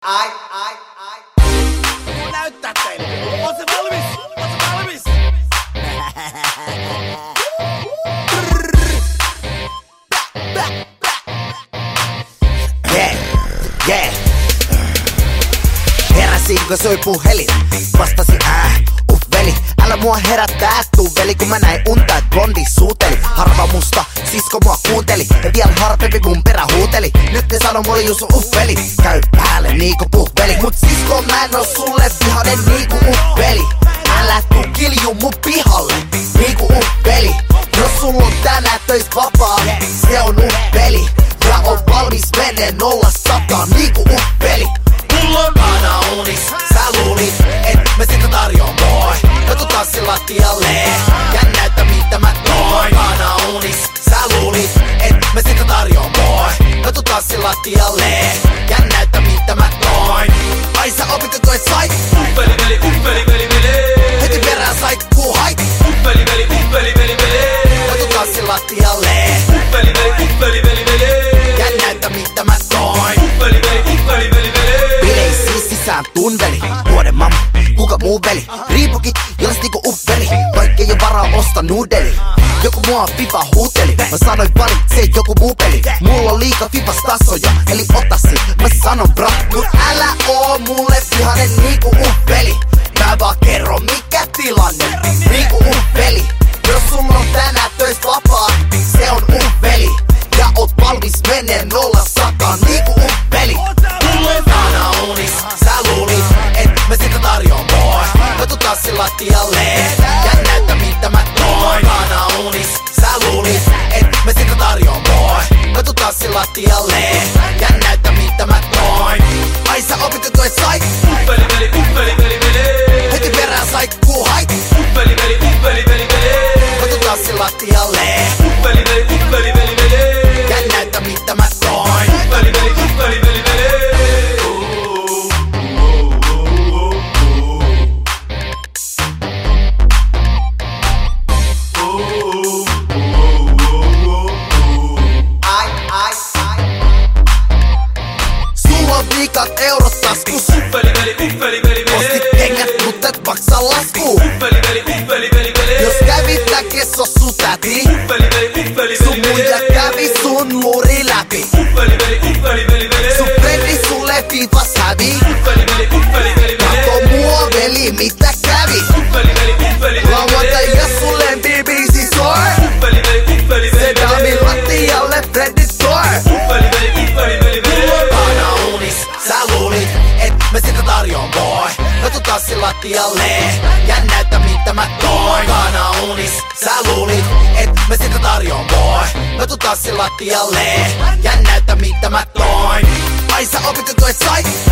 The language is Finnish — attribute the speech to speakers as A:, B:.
A: Näyttää teille. On se valmis? On se valmis?
B: Yeah. Heräsin kun soi puhelin. Vastasi veli. Älä mua herättää, tuu veli. Kun mä näin unta, et blondi suuteli. Harva musta, sisko mua kuunteli. Ja vielä harvempi mun perä huuteli. Nyt ne sano mulle Jusu veli. Käy päälle niinku puhveli. Mut sisko mä en oo sulle vihanen niinku veli. Älä tuu kilju mun pihalle niinku veli. Jos sulla on tänään töis vapaa, se on veli. Ja on valmis menee 0-100 niinku veli. Mulla on aina unis, sä luulit, et mä sitä tarjoon boy. Katu tanssin lattialle, ja näytä mitä mä toin. Aina unis, sä luulit, et mä sitä tarjoon boy. Katu tanssin lattialle, ja näytä mitä mä toin. Ai sä opit et et sait,
C: Uffeli veli, uffeli veli veli.
B: heti perään sait ku hait.
C: Uffeli veli, uffeli veli veli.
B: Katu tanssin lattialle,
C: Uffeli veli, uffeli veli veli.
B: ja näytä mitä mä toin.
C: Uffeli veli, uffeli veli veli.
B: Bileisiin sisään tunveli, vuoden mamma, kuka muu veli. Riipukit, jolas niinku uppeli, vaikkei oo varaa osta nudeli. Joku mua FIFA huuteli, mä sanoin valitsee joku muu peli. Mulla on liika Fifas tasoja, eli otasi, mä sanon bra. Mut älä oo mulle vihanen niinku uppeli. Mä vaan kerro mikä tilanne, niinku uppeli. Jos sulla on tänään töis vapaa, se on uppeli. Ja oot valmis menee 0-100 niinku uppeli. Mulla on aina unis, sä luulit, et mä sitä tarjoon boy. Katu tanssin lattialle, ja näytä mitä mä toin. Aina unis, sä luulit, et mä sitä tarjoon boy. Katu tanssin lattialle, ja näytä mitä mä toin. Ai sä opit et et sait,
C: Uffeli veli, uffeli veli veli.
B: heti perään sait ku hait.
C: Uffeli veli, uffeli veli veli.
B: Katu tanssin lattialle,
C: Uffeli veli, uffeli veli veli.
B: ja näytä mitä mä toin.
C: Uffeli veli, uffeli veli veli.
B: Sulla on liikat eurot taskus,
C: Uffeli veli, uffeli veli
B: ostit
C: veli.
B: kengät mut et maksa laskuu.
C: Uffeli veli, uffeli veli veli.
B: Jos kävit näkes on sun täti,
C: Uffeli veli, uffeli
B: sun
C: veli
B: muija
C: veli.
B: kävi sun muuri läpi.
C: Uffeli veli, uffeli veli veli.
B: Sun frendi sulle Fifas hävi.
C: Uffeli veli, uffeli veli
B: Katso
C: veli.
B: mua veli mitä kävi.
C: Uffeli veli, uffeli veli
B: Lauantai
C: veli.
B: ja sulle BBC soi.
C: Uffeli veli, uffeli
B: Se
C: veli
B: dami
C: veli.
B: lattialle Freddy toi.
C: Uffeli veli, uffeli veli veli.
B: Aina unis, sä luulit, et mä sitä tarjoon boy. Katu tanssin lattialle, ja näytä mitä mä toin. Aina unis, sä luulit, et mä sitä tarjoon boy. Katu tanssin lattialle, ja näytä mitä mä toin. Ai sä opit et et sait,